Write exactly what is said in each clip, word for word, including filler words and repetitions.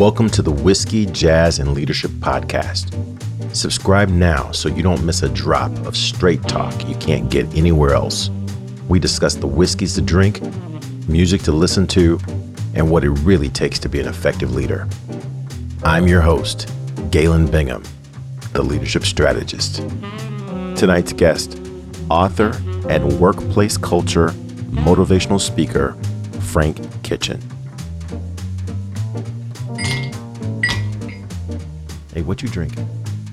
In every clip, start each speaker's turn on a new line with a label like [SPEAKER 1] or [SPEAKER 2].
[SPEAKER 1] Welcome to the Whiskey, Jazz, and Leadership Podcast. Subscribe now so you don't miss a drop of straight talk you can't get anywhere else. We discuss the whiskeys to drink, music to listen to, and what it really takes to be an effective leader. I'm your host, Galen Bingham, the Leadership Strategist. Tonight's guest, author and workplace culture motivational speaker, Frank Kitchen. Hey, what you drinking?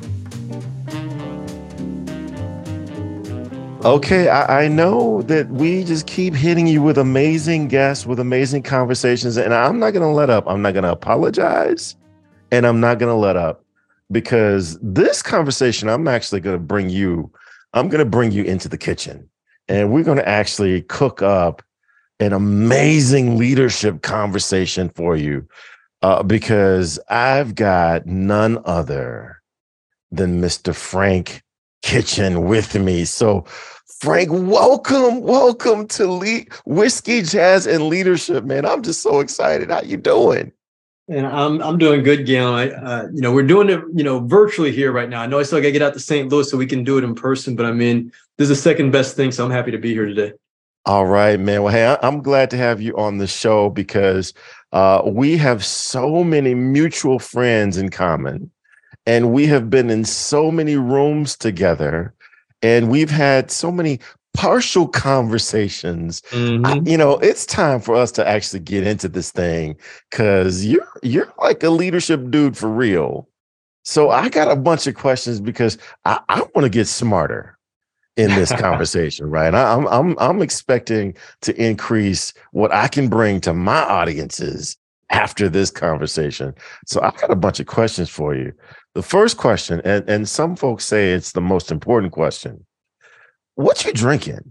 [SPEAKER 1] Okay, I, I know that we just keep hitting you with amazing guests, with amazing conversations, and I'm not going to let up. I'm not going to apologize, and I'm not going to let up, because this conversation, I'm actually going to bring you, I'm going to bring you into the kitchen, and we're going to actually cook up an amazing leadership conversation for you, uh, because I've got none other than Mister Frank Kitchen with me. So Frank, welcome, welcome to Le- Whiskey, Jazz, and Leadership, man. I'm just so excited. How you doing?
[SPEAKER 2] And I'm I'm doing good, Gail. I, uh, you know, we're doing it, you know, virtually here right now. I know I still got to get out to Saint Louis so we can do it in person, but I mean, this is the second best thing, so I'm happy to be here today.
[SPEAKER 1] All right, man. Well, hey, I- I'm glad to have you on the show because uh, we have so many mutual friends in common. And we have been in so many rooms together, and we've had so many partial conversations.
[SPEAKER 2] Mm-hmm.
[SPEAKER 1] I, you know, it's time for us to actually get into this thing, because you're you're like a leadership dude for real. So I got a bunch of questions because I, I want to get smarter in this conversation, right? I, I'm I'm I'm expecting to increase what I can bring to my audiences after this conversation. So I got a bunch of questions for you. The first question, and, and some folks say it's the most important question: what you drinking?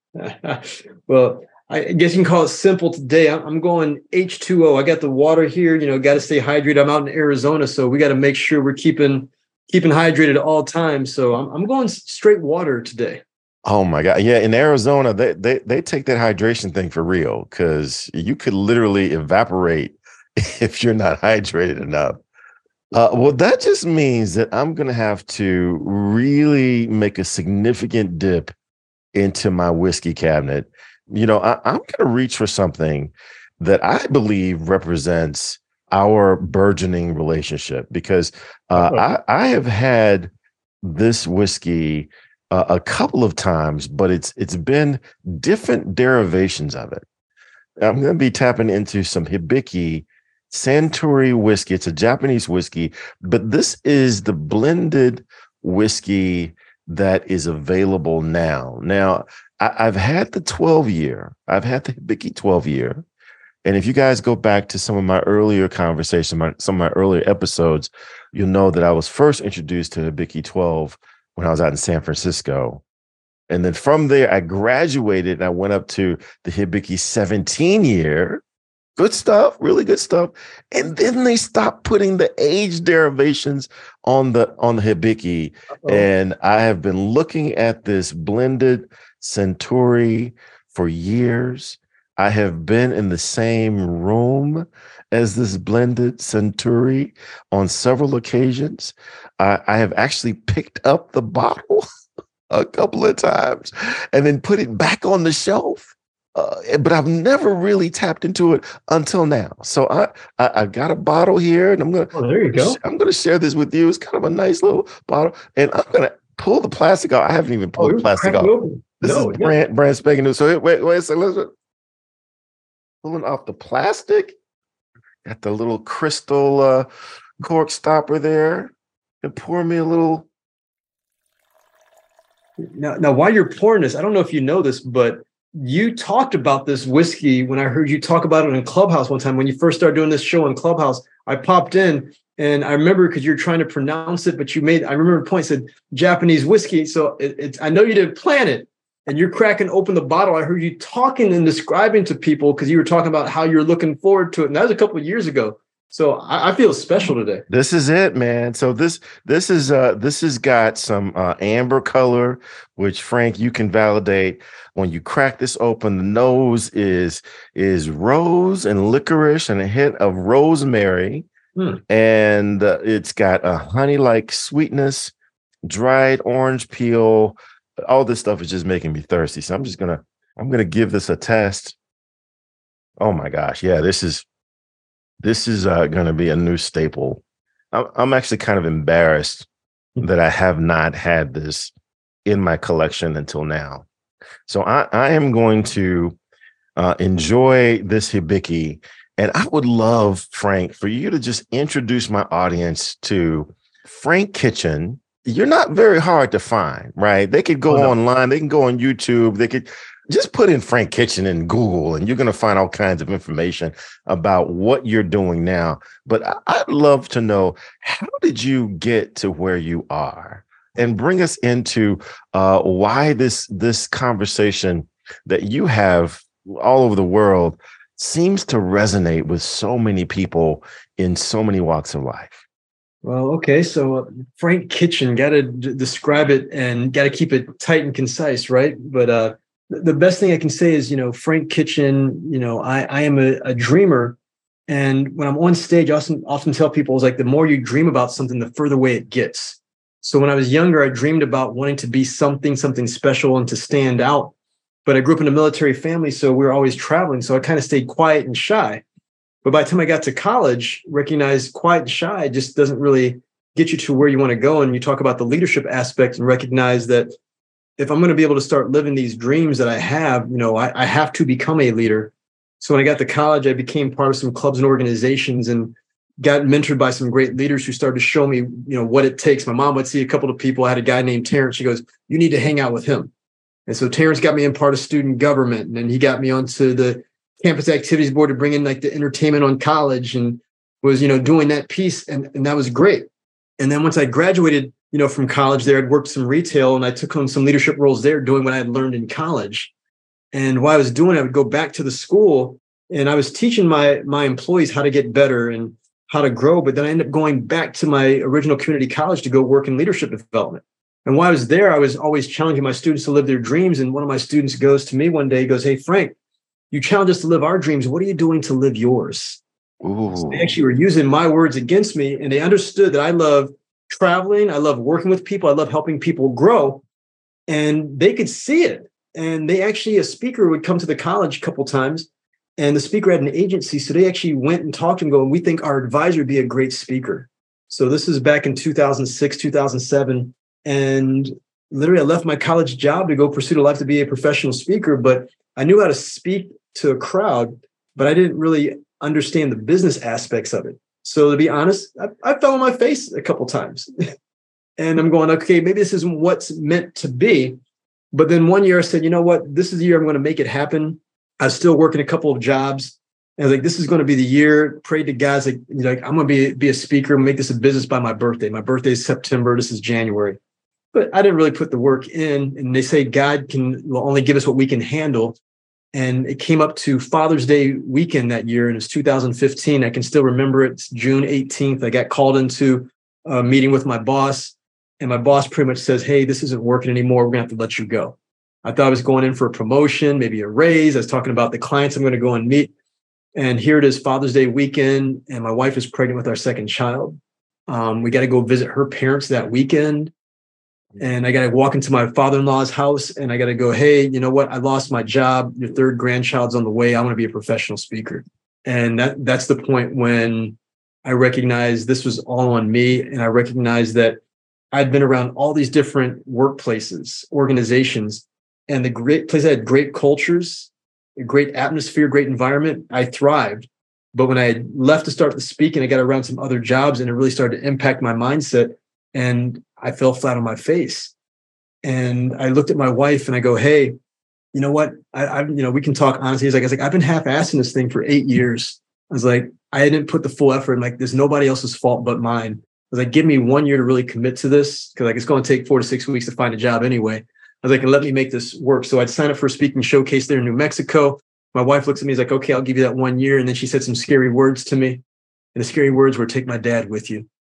[SPEAKER 2] Well, I guess you can call it simple today. I'm going H two O. I got the water here. You know, got to stay hydrated. I'm out in Arizona, so we got to make sure we're keeping keeping hydrated at all times. So I'm I'm going straight water today.
[SPEAKER 1] Oh my God. Yeah, in Arizona, they they they take that hydration thing for real, because you could literally evaporate if you're not hydrated enough. Uh, well, that just means that I'm going to have to really make a significant dip into my whiskey cabinet. You know, I, I'm going to reach for something that I believe represents our burgeoning relationship, because uh, I, I have had this whiskey uh, a couple of times, but it's it's been different derivations of it. I'm going to be tapping into some Hibiki Suntory whiskey. It's a Japanese whiskey, but this is the blended whiskey that is available now. Now, I, I've had the twelve year. I've had the Hibiki twelve year. And if you guys go back to some of my earlier conversations, my, some of my earlier episodes, you'll know that I was first introduced to Hibiki twelve when I was out in San Francisco. And then from there, I graduated and I went up to the Hibiki seventeen year. Good stuff, really good stuff. And then they stopped putting the age derivations on the on the Hibiki. Uh-oh. And I have been looking at this blended Suntory for years. I have been in the same room as this blended Suntory on several occasions. I, I have actually picked up the bottle a couple of times and then put it back on the shelf. Uh, but I've never really tapped into it until now. So I, I I got a bottle here, and I'm gonna.
[SPEAKER 2] Oh, there you go.
[SPEAKER 1] I'm gonna share this with you. It's kind of a nice little bottle, and I'm gonna pull the plastic out. I haven't even pulled
[SPEAKER 2] oh,
[SPEAKER 1] the plastic out.
[SPEAKER 2] Open.
[SPEAKER 1] This
[SPEAKER 2] no,
[SPEAKER 1] is brand brand spanking new. So wait wait a second. Let's pulling off the plastic. Got the little crystal uh, cork stopper there, and pour me a little.
[SPEAKER 2] Now, now, while you're pouring this, I don't know if you know this, but you talked about this whiskey when I heard you talk about it in Clubhouse one time. When you first started doing this show in Clubhouse, I popped in and I remember, because you're trying to pronounce it, but you made, I remember a point said Japanese whiskey. So it, it's, I know you didn't plan it, and you're cracking open the bottle. I heard you talking and describing to people, because you were talking about how you're looking forward to it. And that was a couple of years ago. So I, I feel special today.
[SPEAKER 1] This is it, man. So this this is uh this has got some uh, amber color, which Frank, you can validate. When you crack this open, the nose is is rose and licorice and a hint of rosemary.
[SPEAKER 2] Hmm.
[SPEAKER 1] And uh, it's got a honey-like sweetness, dried orange peel. All this stuff is just making me thirsty. So I'm just gonna, I'm gonna give this a test. Oh my gosh, yeah, this is this is uh, gonna be a new staple. I'm, I'm actually kind of embarrassed that I have not had this in my collection until now. So I, I am going to uh, enjoy this hibiki. And I would love, Frank, for you to just introduce my audience to Frank Kitchen. You're not very hard to find, right? They could go
[SPEAKER 2] Oh, no.
[SPEAKER 1] online, they can go on YouTube, they could just put in Frank Kitchen in Google, and you're going to find all kinds of information about what you're doing now. But I- I'd love to know, how did you get to where you are? And bring us into uh, why this this conversation that you have all over the world seems to resonate with so many people in so many walks of life.
[SPEAKER 2] Well, okay. So uh, Frank Kitchen, got to d- describe it and got to keep it tight and concise, right? But uh, th- the best thing I can say is, you know, Frank Kitchen, you know, I, I am a, a dreamer. And when I'm on stage, I often, often tell people, it's like, the more you dream about something, the further away it gets. So when I was younger, I dreamed about wanting to be something, something special and to stand out. But I grew up in a military family, so we were always traveling. So I kind of stayed quiet and shy. But by the time I got to college, recognized quiet and shy just doesn't really get you to where you want to go. And you talk about the leadership aspect and recognize that if I'm going to be able to start living these dreams that I have, you know, I, I have to become a leader. So when I got to college, I became part of some clubs and organizations and got mentored by some great leaders who started to show me, you know, what it takes. My mom would see a couple of people. I had a guy named Terrence. She goes, "You need to hang out with him." And so Terrence got me in part of student government, and then he got me onto the campus activities board to bring in like the entertainment on college, and was, you know, doing that piece. And, and that was great. And then once I graduated, you know, from college there, I'd worked some retail and I took on some leadership roles there doing what I had learned in college. And while I was doing it, I would go back to the school and I was teaching my, my employees how to get better and how to grow. But then I ended up going back to my original community college to go work in leadership development. And while I was there, I was always challenging my students to live their dreams. And one of my students goes to me one day, he goes, "Hey, Frank, you challenge us to live our dreams. What are you doing to live yours?" So they actually were using my words against me. And they understood that I love traveling. I love working with people. I love helping people grow. And they could see it. And they actually, a speaker would come to the college a couple times. And the speaker had an agency. So they actually went and talked to him going, "We think our advisor would be a great speaker." So this is back in two thousand six, two thousand seven. And literally I left my college job to go pursue a life to be a professional speaker. But I knew how to speak to a crowd, but I didn't really understand the business aspects of it. So to be honest, I, I fell on my face a couple times. And I'm going, okay, maybe this isn't what's meant to be. But then one year I said, you know what? This is the year I'm going to make it happen. I was still working a couple of jobs. And I was like, this is going to be the year. Prayed to God, like, you know, like, I'm going to be, be a speaker, make this a business by my birthday. My birthday is September. This is January. But I didn't really put the work in. And they say God can will only give us what we can handle. And it came up to Father's Day weekend that year, and it was two thousand fifteen. I can still remember it. It's June eighteenth. I got called into a meeting with my boss, and my boss pretty much says, "Hey, this isn't working anymore. We're going to have to let you go." I thought I was going in for a promotion, maybe a raise. I was talking about the clients I'm going to go and meet. And here it is, Father's Day weekend, and my wife is pregnant with our second child. Um, we got to go visit her parents that weekend. And I got to walk into my father-in-law's house and I got to go, "Hey, you know what? I lost my job. Your third grandchild's on the way. I want to be a professional speaker." And that that's the point when I recognized this was all on me. And I recognized that I'd been around all these different workplaces, organizations, and the great place had great cultures, a great atmosphere, great environment. I thrived. But when I left to start the speaking, I got around some other jobs and it really started to impact my mindset. And I fell flat on my face. And I looked at my wife and I go, "Hey, you know what? I, I you know, we can talk honestly." He's like, I was like, "I've been half-assing this thing for eight years. I was like, I didn't put the full effort. Like, there's nobody else's fault but mine. I was like, give me one year to really commit to this. Cause like, it's going to take four to six weeks to find a job anyway. I was like, and let me make this work. So I'd sign up for a speaking showcase there in New Mexico. My wife looks at me, is like, "Okay, I'll give you that one year." And then she said some scary words to me. And the scary words were, "Take my dad with you."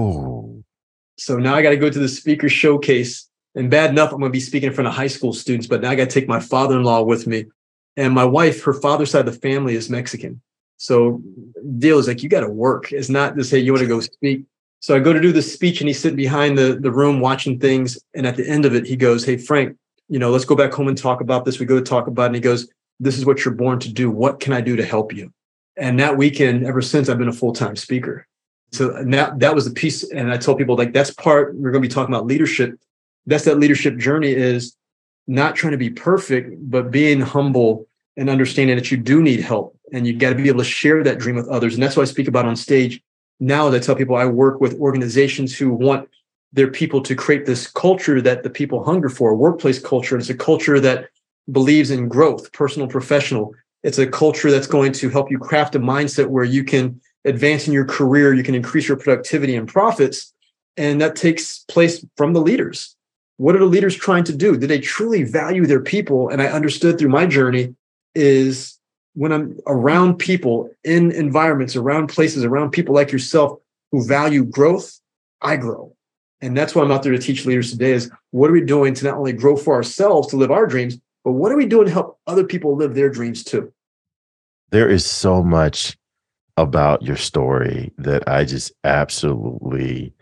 [SPEAKER 1] Oh.
[SPEAKER 2] So now I got to go to the speaker showcase, and bad enough, I'm going to be speaking in front of high school students, but now I got to take my father-in-law with me. And my wife, her father's side of the family is Mexican. So deal is like, you got to work. It's not just, hey, you want to go speak. So I go to do the speech and he's sitting behind the, the room watching things. And at the end of it, he goes, hey, Frank, you know, let's go back home and talk about this. We go to talk about it. And he goes, this is what you're born to do. What can I do to help you? And that weekend, ever since, I've been a full-time speaker. So that, that was the piece. And I told people, like, that's part, we're going to be talking about leadership. That's that leadership journey, is not trying to be perfect, but being humble and understanding that you do need help. And you got to be able to share that dream with others. And that's what I speak about on stage. Now, as I tell people, I work with organizations who want their people to create this culture that the people hunger for, a workplace culture. It's a culture that believes in growth, personal, professional. It's a culture that's going to help you craft a mindset where you can advance in your career, you can increase your productivity and profits. And that takes place from the leaders. What are the leaders trying to do? Do they truly value their people? And I understood through my journey is when I'm around people in environments, around places, around people like yourself who value growth, I grow. And that's why I'm out there to teach leaders today is, what are we doing to not only grow for ourselves, to live our dreams, but what are we doing to help other people live their dreams too?
[SPEAKER 1] There is so much about your story that I just absolutely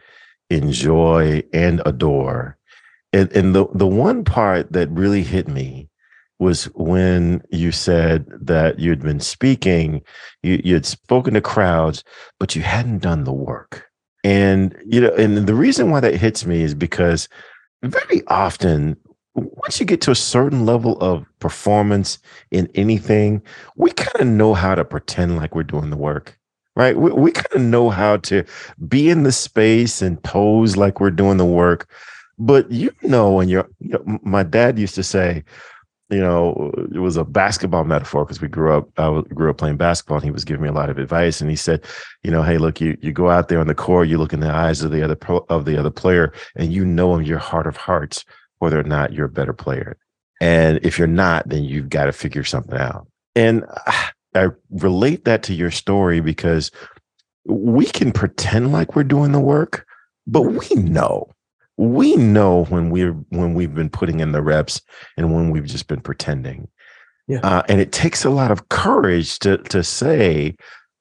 [SPEAKER 1] enjoy and adore. And, and the, the one part that really hit me was when you said that you'd been speaking, you, you had spoken to crowds, but you hadn't done the work. And, you know, and the reason why that hits me is because very often, once you get to a certain level of performance in anything, we kind of know how to pretend like we're doing the work, right? We, we kind of know how to be in the space and pose like we're doing the work. But, you know, when you're, you know, my dad used to say, you know, it was a basketball metaphor because we grew up, I grew up playing basketball, and he was giving me a lot of advice. And he said, you know, hey, look, you you go out there on the court, you look in the eyes of the other pro, of the other player, and you know in your heart of hearts whether or not you're a better player. And if you're not, then you've got to figure something out. And I relate that to your story because we can pretend like we're doing the work, but we know. We know when we're when we've been putting in the reps and when we've just been pretending.
[SPEAKER 2] Yeah.
[SPEAKER 1] Uh, and it takes a lot of courage to to say,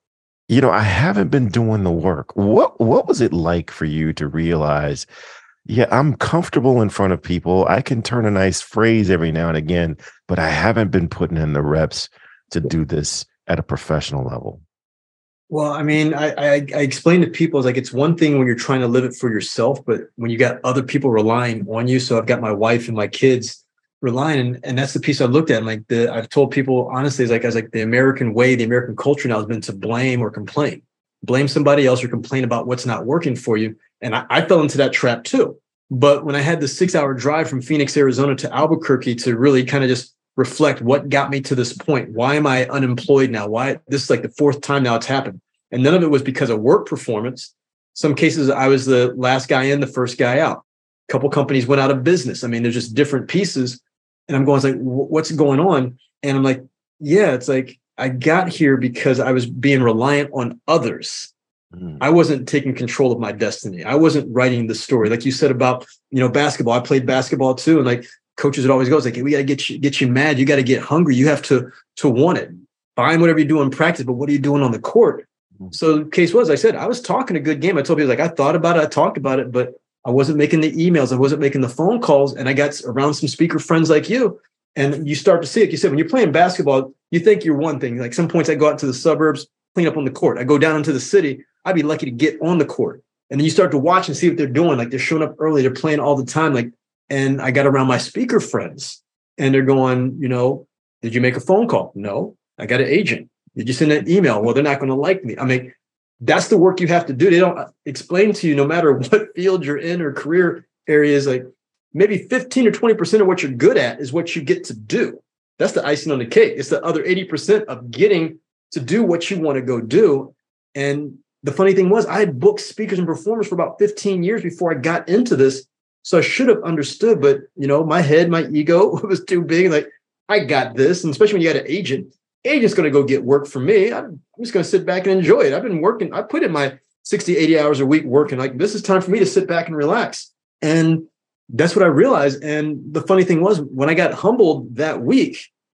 [SPEAKER 1] you know, I haven't been doing the work. What what was it like for you to realize, yeah, I'm comfortable in front of people. I can turn a nice phrase every now and again, but I haven't been putting in the reps to do this at a professional level?
[SPEAKER 2] Well, I mean, I, I, I explain to people, it's like, it's one thing when you're trying to live it for yourself, but when you got other people relying on you. So I've got my wife and my kids relying, and, and that's the piece I looked at. And like the, I've told people, honestly, it's like, I was like, the American way, the American culture now has been to blame or complain, blame somebody else or complain about what's not working for you. And I, I fell into that trap too. But when I had the six hour drive from Phoenix, Arizona to Albuquerque to really kind of just reflect what got me to this point. Why am I unemployed now? Why this is like the fourth time now it's happened. And none of it was because of work performance. Some cases I was the last guy in, the first guy out. A couple companies went out of business. I mean, there's just different pieces. And I'm going, it's like, what's going on? And I'm like, yeah, it's like, I got here because I was being reliant on others. Mm. I wasn't taking control of my destiny. I wasn't writing the story. Like you said about, you know, basketball. I played basketball too. And like coaches would always go, it's like, hey, we got to get you, get you mad. You got to get hungry. You have to, to want it. Fine, whatever you do in practice, but what are you doing on the court? So the case was, I said, I was talking a good game. I told people, like, I thought about it. I talked about it, but I wasn't making the emails. I wasn't making the phone calls. And I got around some speaker friends like you. And you start to see it. You said, when you're playing basketball, you think you're one thing. Like some points I go out to the suburbs, clean up on the court. I go down into the city. I'd be lucky to get on the court. And then you start to watch and see what they're doing. Like they're showing up early. They're playing all the time. Like, and I got around my speaker friends and they're going, you know, did you make a phone call? No, I got an agent. Did you send an email? Well, they're not going to like me. I mean, that's the work you have to do. They don't explain to you, no matter what field you're in or career areas, like maybe fifteen or twenty percent of what you're good at is what you get to do. That's the icing on the cake. It's the other eighty percent of getting to do what you want to go do. And the funny thing was, I had booked speakers and performers for about fifteen years before I got into this. So I should have understood, but you know, my head, my ego was too big. Like, I got this. And especially when you got an agent, agent's going to go get work for me. I'm just going to sit back and enjoy it. I've been working. I put in my sixty, eighty hours a week working. Like, this is time for me to sit back and relax. And that's what I realized. And the funny thing was, when I got humbled that week,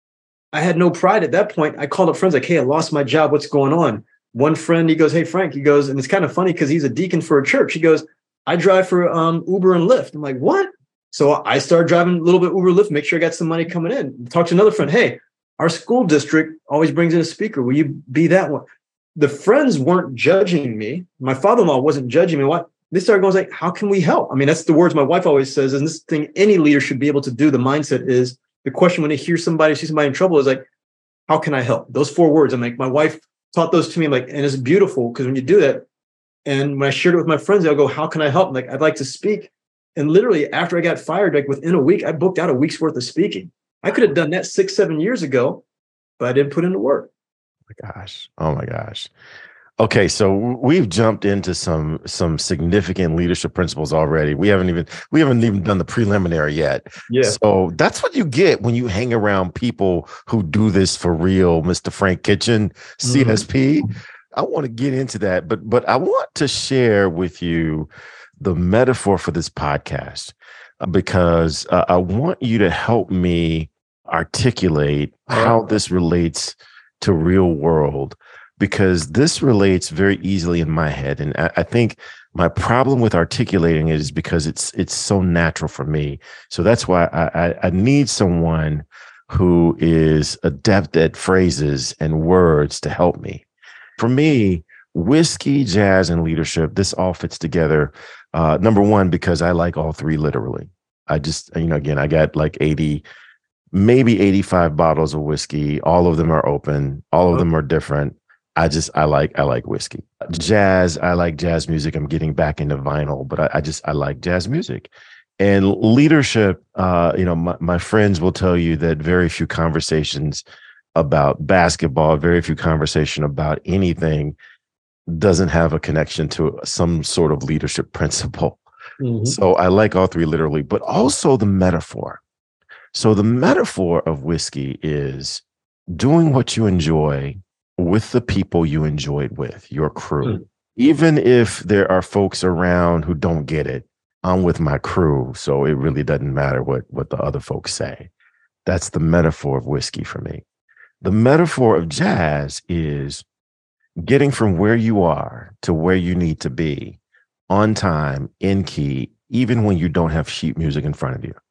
[SPEAKER 2] I had no pride at that point. I called up friends like, hey, I lost my job. What's going on? One friend, he goes, hey, Frank, he goes, and it's kind of funny because he's a deacon for a church. He goes, I drive for um, Uber and Lyft. I'm like, what? So I started driving a little bit Uber, Lyft, make sure I got some money coming in. Talk to another friend. Hey, our school district always brings in a speaker. Will you be that one? The friends weren't judging me. My father-in-law wasn't judging me. What? They started going like, how can we help? I mean, that's the words my wife always says. And this thing any leader should be able to do. The mindset is the question when they hear somebody, see somebody in trouble is like, how can I help? Those four words. I'm like, my wife taught those to me. I'm like, and it's beautiful because when you do that, and when I shared it with my friends, they'll go, how can I help? I'm like, I'd like to speak. And literally after I got fired, like within a week, I booked out a week's worth of speaking. I could have done that six, seven years ago, but I didn't put in the work.
[SPEAKER 1] Oh my gosh. Oh my gosh. Okay, so we've jumped into some some significant leadership principles already. We haven't even we haven't even done the preliminary yet.
[SPEAKER 2] Yeah.
[SPEAKER 1] So that's what you get when you hang around people who do this for real, Mister Frank Kitchen, C S P. Mm-hmm. I want to get into that, but but I want to share with you the metaphor for this podcast uh, because uh, I want you to help me articulate how this relates to real world, because this relates very easily in my head. And I, I think my problem with articulating it is because it's it's so natural for me. So that's why I, I, I need someone who is adept at phrases and words to help me. For me, whiskey, jazz, and leadership, this all fits together. Uh, number one, because I like all three literally. I just, you know, again, I got like eighty, maybe eighty-five bottles of whiskey. All of them are open. All of them are different. I just, I like, I like whiskey. Jazz, I like jazz music. I'm getting back into vinyl, but I, I just, I like jazz music. And leadership, uh, you know, my, my friends will tell you that very few conversations about basketball, very few conversation about anything doesn't have a connection to some sort of leadership principle. Mm-hmm. So I like all three literally, but also the metaphor. So the metaphor of whiskey is doing what you enjoy with the people you enjoy it with, your crew. Mm. Even if there are folks around who don't get it, I'm with my crew, so it really doesn't matter what, what the other folks say. That's the metaphor of whiskey for me. The metaphor of jazz is getting from where you are to where you need to be on time, in key, even when you don't have sheet music in front of you.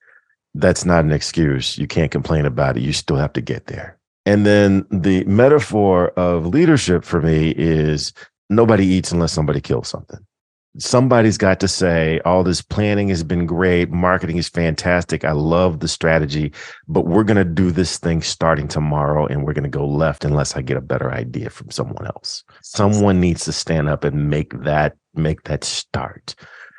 [SPEAKER 1] That's not an excuse. You can't complain about it. You still have to get there. And then the metaphor of leadership for me is nobody eats unless somebody kills something. Somebody's got to say, all this planning has been great. Marketing is fantastic. I love the strategy, but we're going to do this thing starting tomorrow and we're going to go left unless I get a better idea from someone else. Someone needs to stand up and make that, make that start.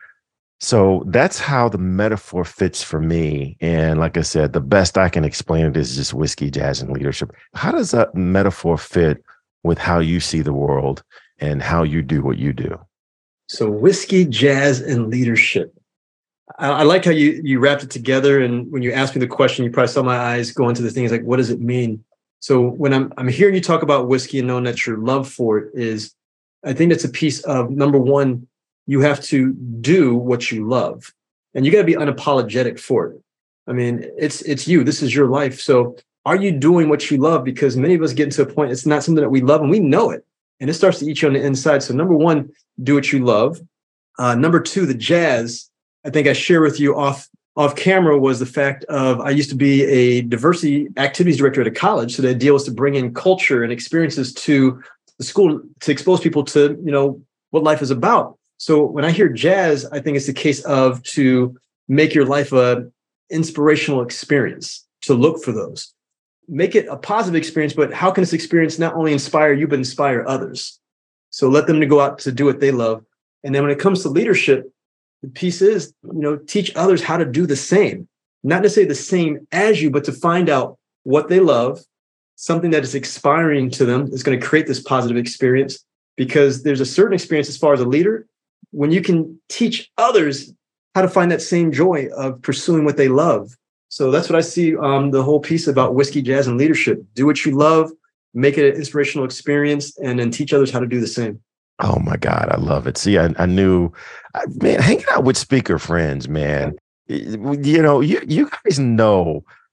[SPEAKER 1] So that's how the metaphor fits for me. And like I said, the best I can explain it is just whiskey, jazz, and leadership. How does that metaphor fit with how you see the world and how you do what you do?
[SPEAKER 2] So whiskey, jazz, and leadership. I, I like how you you wrapped it together. And when you asked me the question, you probably saw my eyes go into the things like, what does it mean? So when I'm I'm hearing you talk about whiskey and knowing that your love for it is, I think that's a piece of, number one, you have to do what you love, and you got to be unapologetic for it. I mean, it's it's you. This is your life. So are you doing what you love? Because many of us get into a point, it's not something that we love and we know it. And it starts to eat you on the inside. So number one, do what you love. Uh, number two, the jazz, I think I share with you off, off camera, was the fact of I used to be a diversity activities director at a college. So the idea was to bring in culture and experiences to the school to expose people to, you know, what life is about. So when I hear jazz, I think it's the case of to make your life a inspirational experience, to look for those. Make it a positive experience, but how can this experience not only inspire you, but inspire others? So let them to go out to do what they love. And then when it comes to leadership, the piece is, you know, teach others how to do the same. Not necessarily the same as you, but to find out what they love, something that is inspiring to them is going to create this positive experience. Because there's a certain experience as far as a leader, when you can teach others how to find that same joy of pursuing what they love. So that's what I see um, the whole piece about whiskey, jazz, and leadership. Do what you love, make it an inspirational experience, and then teach others how to do the same.
[SPEAKER 1] Oh my God, I love it. See, I, I knew, I, man, hanging out with speaker friends, man, you know, you, you guys know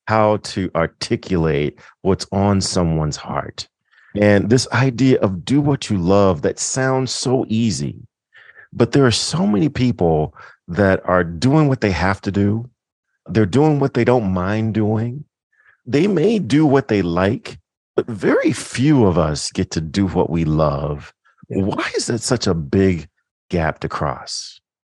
[SPEAKER 1] how to articulate what's on someone's heart. And this idea of do what you love, that sounds so easy, but there are so many people that are doing what they have to do. They're doing what they don't mind doing. They may do what they like, but very few of us get to do what we love.
[SPEAKER 2] Yeah.
[SPEAKER 1] Why is that such a big gap to cross?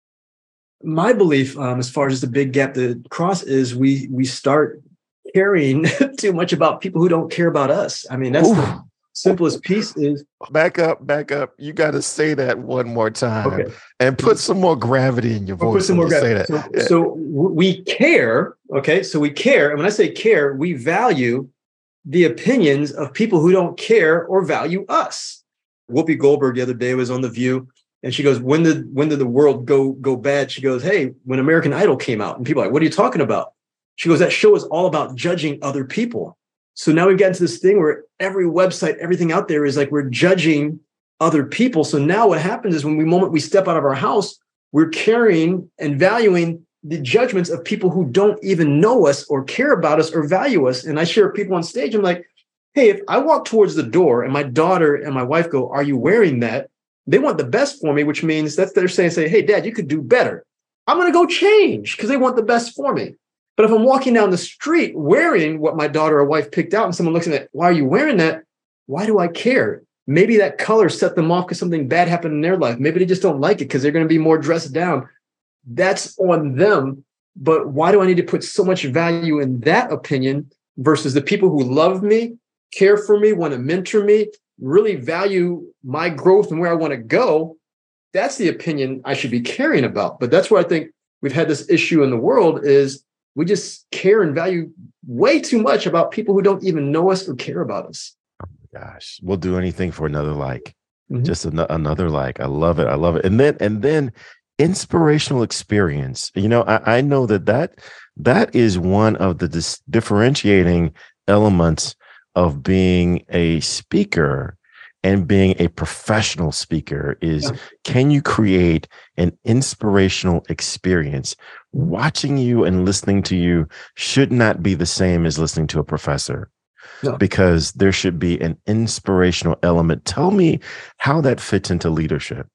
[SPEAKER 2] My belief, um, as far as the big gap to cross, is we we start caring too much about people who don't care about us. I mean, that's Oof. the simplest piece is
[SPEAKER 1] back up, back up. You got to say that one more time,
[SPEAKER 2] okay.
[SPEAKER 1] and put some more gravity in your voice.
[SPEAKER 2] Put some more gravity.
[SPEAKER 1] Say that.
[SPEAKER 2] So,
[SPEAKER 1] yeah.
[SPEAKER 2] so we care. Okay, so we care, and when I say care, we value the opinions of people who don't care or value us. Whoopi Goldberg the other day was on The View, and she goes, "When did when did the world go go bad?" She goes, "Hey, when American Idol came out," and people are like, "What are you talking about?" She goes, "That show is all about judging other people." So now we've gotten to this thing where every website, everything out there is like we're judging other people. So now what happens is when we moment we step out of our house, we're caring and valuing the judgments of people who don't even know us or care about us or value us. And I share people on stage. I'm like, hey, if I walk towards the door and my daughter and my wife go, "Are you wearing that?" They want the best for me, which means that's they're saying, say, "Hey, Dad, you could do better." I'm going to go change because they want the best for me. But if I'm walking down the street wearing what my daughter or wife picked out and someone looks at it, "Why are you wearing that?" Why do I care? Maybe that color set them off because something bad happened in their life. Maybe they just don't like it because they're going to be more dressed down. That's on them. But why do I need to put so much value in that opinion versus the people who love me, care for me, want to mentor me, really value my growth and where I want to go? That's the opinion I should be caring about. But that's where I think we've had this issue in the world is we just care and value way too much about people who don't even know us or care about us.
[SPEAKER 1] Oh my gosh, we'll do anything for another like,
[SPEAKER 2] mm-hmm.
[SPEAKER 1] just an- another like. I love it. I love it. And then, and then inspirational experience. You know, I, I know that, that that is one of the dis- differentiating elements of being a speaker and being a professional speaker is yeah. Can you create an inspirational experience? Watching you and listening to you should not be the same as listening to a professor no. because there should be an inspirational element. Tell me how that fits into leadership.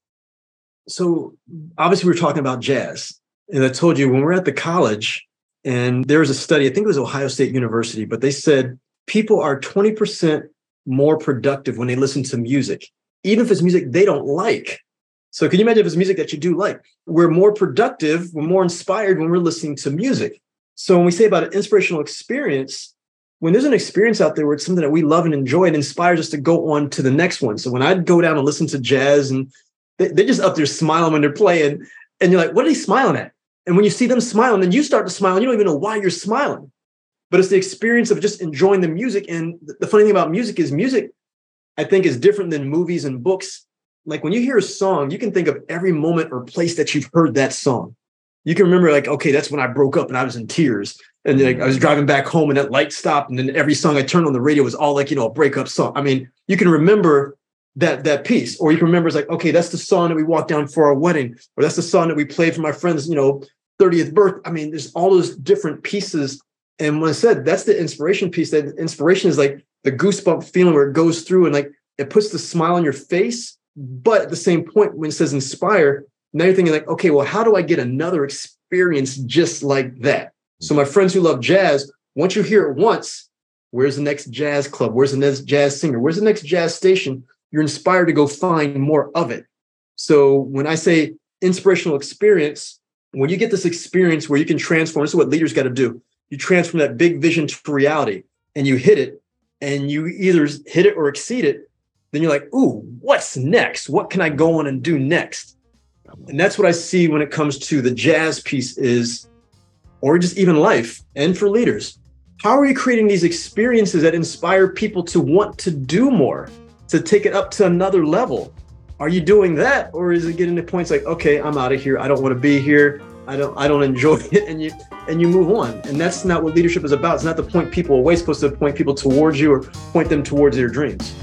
[SPEAKER 2] So obviously we're talking about jazz. And I told you when we're at the college and there was a study, I think it was Ohio State University, but they said people are twenty percent more productive when they listen to music, even if it's music they don't like. So can you imagine if it's music that you do like? We're more productive, we're more inspired when we're listening to music. So when we say about an inspirational experience, when there's an experience out there where it's something that we love and enjoy, it inspires us to go on to the next one. So when I'd go down and listen to jazz and they, they're just up there smiling when they're playing, and you're like, what are they smiling at? And when you see them smiling, then you start to smile and you don't even know why you're smiling. But it's the experience of just enjoying the music. And the funny thing about music is music, I think, is different than movies and books. Like when you hear a song, you can think of every moment or place that you've heard that song. You can remember like, okay, that's when I broke up and I was in tears. And like I was driving back home and that light stopped. And then every song I turned on the radio was all like, you know, a breakup song. I mean, you can remember that that piece. Or you can remember it's like, okay, that's the song that we walked down for our wedding. Or that's the song that we played for my friend's, you know, thirtieth birth. I mean, there's all those different pieces. And when I said that's the inspiration piece, that inspiration is like the goosebump feeling where it goes through and like it puts the smile on your face. But at the same point, when it says inspire, now you're thinking like, okay, well, how do I get another experience just like that? So my friends who love jazz, once you hear it once, where's the next jazz club? Where's the next jazz singer? Where's the next jazz station? You're inspired to go find more of it. So when I say inspirational experience, when you get this experience where you can transform, this is what leaders got to do. You transform that big vision to reality and you hit it and you either hit it or exceed it. Then you're like, ooh, what's next? What can I go on and do next? And that's what I see when it comes to the jazz piece is, or just even life and for leaders. How are you creating these experiences that inspire people to want to do more, to take it up to another level? Are you doing that? Or is it getting to points like, okay, I'm out of here. I don't want to be here. I don't, I don't enjoy it. And you, and you move on. And that's not what leadership is about. It's not to point people away. It's supposed to point people towards you or point them towards their dreams.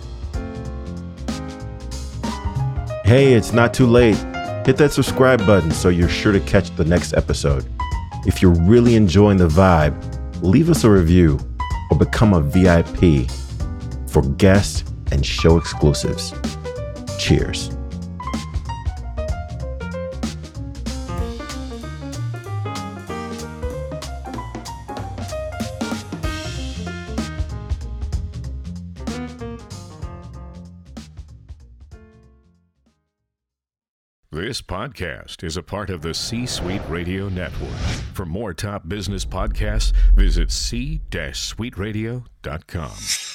[SPEAKER 1] Hey, it's not too late. Hit that subscribe button so you're sure to catch the next episode. If you're really enjoying the vibe, leave us a review or become a V I P for guest and show exclusives. Cheers.
[SPEAKER 3] This podcast is a part of the C-Suite Radio Network. For more top business podcasts, visit c suite radio dot com.